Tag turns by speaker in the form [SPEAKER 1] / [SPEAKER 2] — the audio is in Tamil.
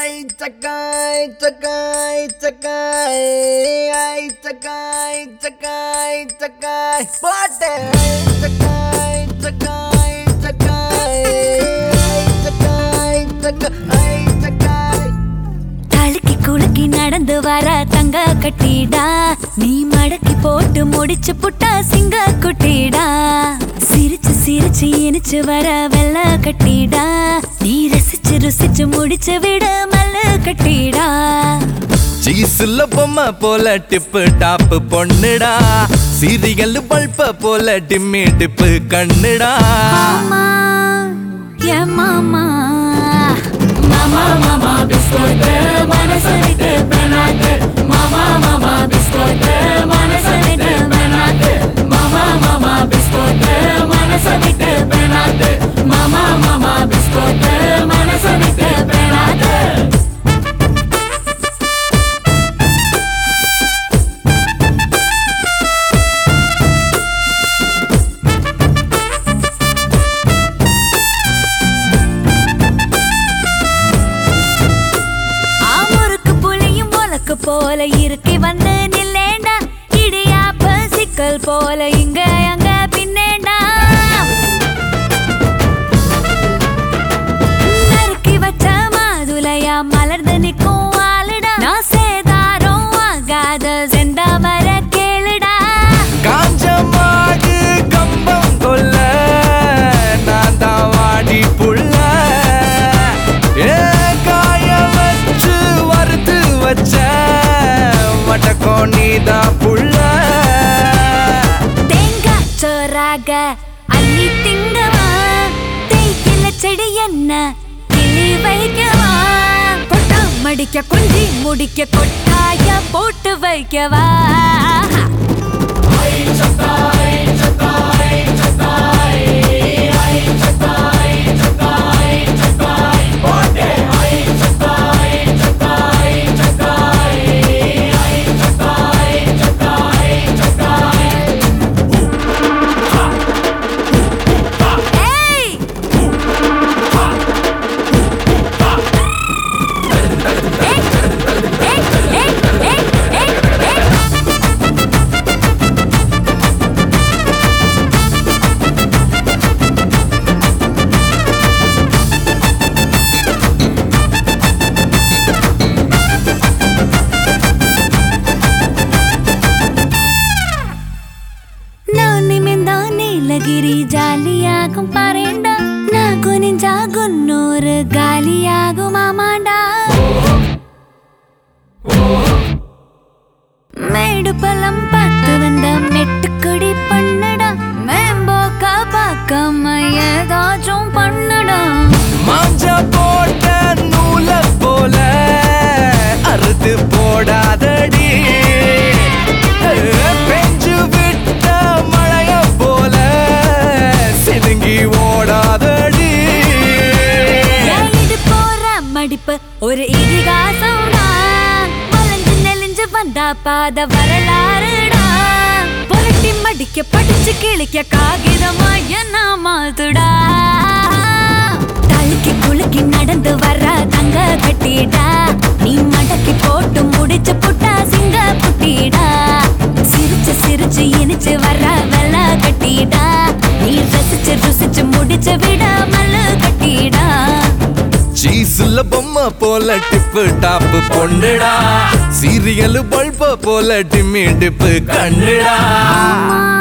[SPEAKER 1] தழுக்கி குலுக்கி நடந்து வர தங்க கட்டிடா, நீ மடக்கி போட்டு முடிச்சு புட்டா சிங்க குட்டிடா. சிரிச்சு சிரிச்சு இனிச்சு வர வெள்ள கட்டிடா, நீ ரசிச்சு ருசிச்சு முடிச்சு விட மல்ல கட்டிடா.
[SPEAKER 2] சீசுல பொம்மை போல டிப்பு டாப்பு பொண்ணுடா, சீரியல் பல்ப போல டிம்மி டிப்பு கண்ணுடா.
[SPEAKER 1] மாமா ஏ மாமா மாமா மாமா பிஸ்கோட் மனசரிட்டு பெனாது, மாமா மாமா பிஸ்கோட் மனசரிட்டு பெனாது, மாமா மாமா பிஸ்கோட் மனசரிட்டு பெனாது, மாமா மாமா பிஸ்கோட் மனசரிட்டு பெனாது. போல இருக்கி வந்து நில்லேண்டா, இடியாப்ப சிக்கல் போல இங்க அங்க பின்னேண்டா. நறுக்கி வச்ச மாதுளையா மலர்ந்து நிக்கும் வாழுடா, நான் சேதாரம் ஆகாத செண்டா வர கேளுடா.
[SPEAKER 2] காஞ்ச மாடு கம்பம் கொல்ல நான் தான் வாடி புள்ள, காய வச்சு வறுத்து வச்ச நீதான் புள்ள.
[SPEAKER 1] தேங்காய் சோறாக அள்ளி திங்கவா, தேயில செடி என்ன கிளி வைக்கவா, கொட்டா மடிக்க கொஞ்சி முடிக்க கொட்டாய போட்டு வைக்கவா. நீலகிரி ஜாலியாகும் பாரேண்டா, நான் குனிஞ்சா குன்னூறு காலியாகும் மாமாண்டா. மேடு பழம் பார்த்து வந்த மெட்டுக்குடி பண்ணுடா, மேம்போக்கா பார்க்காம ஏதாச்சும் பண்ணுடா.
[SPEAKER 2] மாஞ்சா போட்ட நூல போல அறுத்து போடாதடி, பெஞ்சு விட்ட மழைய போல சினுங்கி ஓடாதடி.
[SPEAKER 1] இது போற மடிப்பு ஒரு இதிகாசம்டா, வளைஞ்சு நெளிஞ்சு வந்தா பாத வரலாறுடா. புரட்டி மடிக்க படிச்சு கிழிக்க காகிதமா என்ன மாதுடா. தழுக்கி குலுக்கி நடந்து வர தங்க கட்டிடா, நீ மடக்கி போட்டு முடிச்சு புட்டா சிங்க புட்டிடா. சிரிச்சு சிரிச்சு இனிச்சு வர வெள்ள கட்டிடா, நீ ரசிச்சு ருசிச்சு முடிச்சு விட மல்லு கட்டிடா.
[SPEAKER 2] சீசுல பொம்மை போல டிப்பு டாப்பு பொண்ணுடா, சீரியல் பல்ப போல டிம்மி டிப்பு கண்ணுடா.